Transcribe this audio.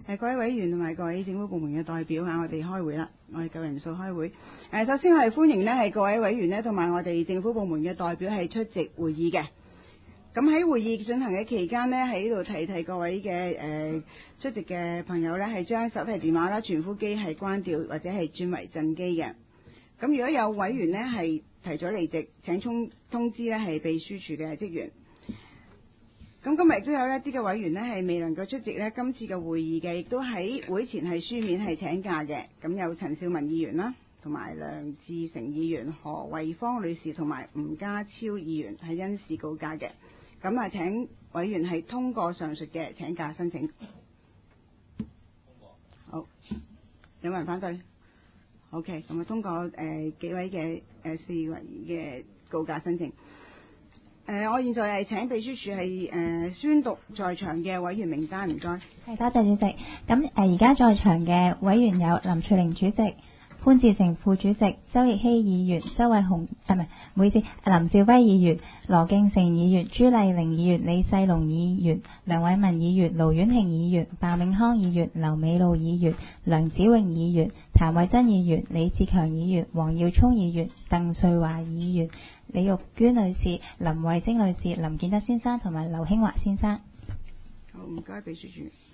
各位委員同埋各位政府部門嘅代表我哋開會啦，我哋夠人數開會。首先我哋歡迎呢係各位委員呢同埋我哋政府部門嘅代表係出席會議嘅。咁喺會議進行嘅期間呢，喺呢度提各位嘅出席嘅朋友呢，係將手提電話啦、傳呼機係關掉或者係轉為震機嘅。咁如果有委員呢係提咗離席，請通知呢係秘書處嘅職員。咁今日亦都有一啲嘅委員呢係未能夠出席呢今次嘅會議嘅，亦都喺會前係書面係請假嘅。咁有陳少文議員啦，同埋梁志成議員、何慧芳女士同埋吳家超議員係因事告假嘅。咁啊，請委員係通過上述嘅請假申請。好，有冇人反對？ OK， 咁啊通過幾位嘅4位嘅告假申請。我現在係請秘書處係宣讀在場嘅委員名單，唔該。 係，多謝主席。咁而家在場嘅委員有林翠玲主席、潘志成副主席、周奕希議員、周偉雄唔好意思，林兆輝議員、羅敬成議員、朱麗玲議員、李世龍議員、梁偉文議員、盧婉婷議員、鮑永康議員、劉美露議員、梁子穎議員、譚慧珍議員、李志強議員、黃耀聰議員、鄧瑞華議員、李玉娟女士、林慧晶女士、林建德先生同埋劉興華先生。 好，唔該秘書處。